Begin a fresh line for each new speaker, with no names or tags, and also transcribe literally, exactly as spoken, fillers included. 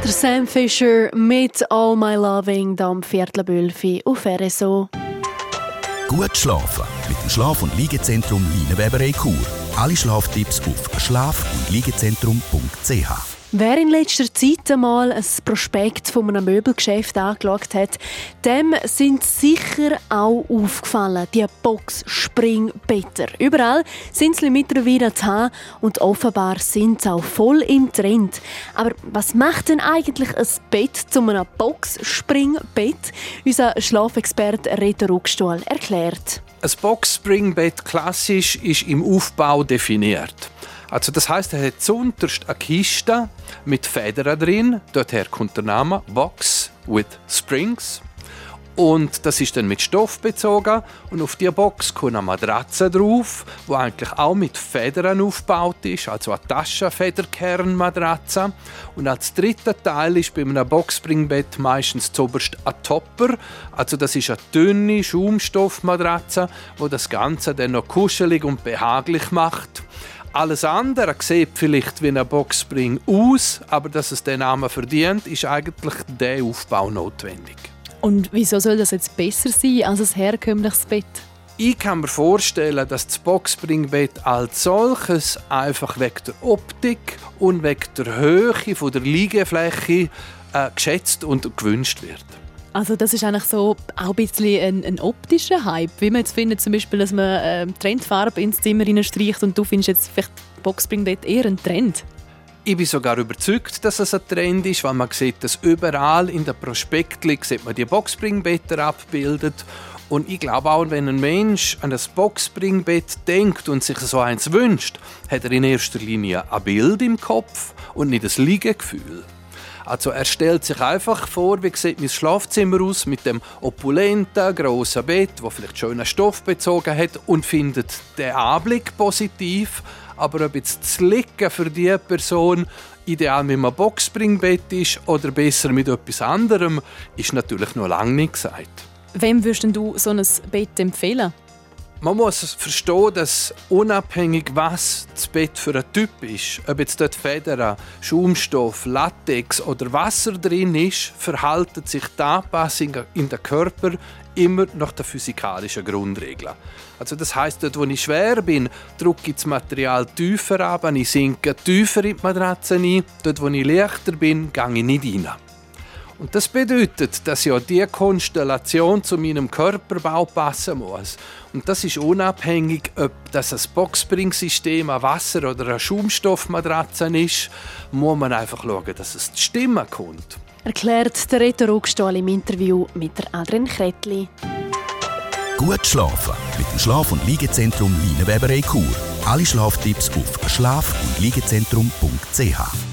Der Sam Fisher mit «All My Loving» am Viertelbülfi auf R S O.
Gut schlafen mit dem Schlaf- und Liegezentrum Lienenweberei Chur. Alle Schlaftipps auf schlaf- und liegezentrum punkt c h.
Wer in letzter Zeit einmal ein Prospekt von einem Möbelgeschäft angeschaut hat, dem sind sicher auch aufgefallen, die Box-Springbetter. Überall sind sie mittlerweile zu haben und offenbar sind sie auch voll im Trend. Aber was macht denn eigentlich ein Bett zu einem Box-Springbett? Unser Schlafexperte Reto Ruckstuhl erklärt.
Ein Box-Springbett klassisch ist im Aufbau definiert. Also das heisst, er hat zuunterst eine Kiste mit Federn drin. Dorther kommt der Name Box with Springs. Und das ist dann mit Stoff bezogen. Und auf dieser Box kommt eine Matratze drauf, die eigentlich auch mit Federn aufgebaut ist, also eine Taschenfederkernmatratze. Und als dritter Teil ist bei einem Boxspringbett meistens zuoberst ein Topper. Also das ist eine dünne Schaumstoffmatratze, die das Ganze dann noch kuschelig und behaglich macht. Alles andere sieht vielleicht wie ein Boxspring aus, aber dass es den Namen verdient, ist eigentlich der Aufbau notwendig.
Und wieso soll das jetzt besser sein als ein herkömmliches Bett?
Ich kann mir vorstellen, dass das Boxspringbett als solches einfach wegen der Optik und wegen der Höhe von der Liegefläche äh, geschätzt und gewünscht wird.
Also das ist eigentlich so auch ein bisschen ein, ein optischer Hype, wie man jetzt findet, zum Beispiel, dass man äh, Trendfarbe ins Zimmer streicht und du findest jetzt vielleicht Boxspringbett eher ein Trend.
Ich bin sogar überzeugt, dass es ein Trend ist, weil man sieht, dass überall in den Prospekten sieht man die Boxspringbetter abbildet. Und ich glaube auch, wenn ein Mensch an das Boxspringbett denkt und sich so eins wünscht, hat er in erster Linie ein Bild im Kopf und nicht das Liegegefühl. Also er stellt sich einfach vor, wie sieht mein Schlafzimmer aus mit dem opulenten, grossen Bett, das vielleicht schönen Stoff bezogen hat und findet den Anblick positiv. Aber ob jetzt das Liegen für diese Person ideal mit einem Boxspringbett ist oder besser mit etwas anderem, ist natürlich noch lange nicht gesagt.
Wem würdest du so ein Bett empfehlen?
Man muss verstehen, dass unabhängig was das Bett für ein Typ ist, ob jetzt dort Federn, Schaumstoff, Latex oder Wasser drin ist, verhalten sich die Anpassungen in den Körper immer nach den physikalischen Grundregeln. Also das heisst, dort wo ich schwer bin, drücke ich das Material tiefer ab, ich sinke tiefer in die Matratze ein, dort wo ich leichter bin, gehe ich nicht rein. Und das bedeutet, dass ja diese Konstellation zu meinem Körperbau passen muss. Und das ist unabhängig, ob das ein Boxspring-System, ein Wasser- oder eine Schaumstoffmatratze ist, muss man einfach schauen, dass es zu Stimmen kommt.
Erklärt der Reto Ruckstuhl im Interview mit der Adrian Kretli.
Gut schlafen mit dem Schlaf- und Liegezentrum Lienenweberei Chur. Alle Schlaftipps auf schlaf- und liegezentrum punkt c h.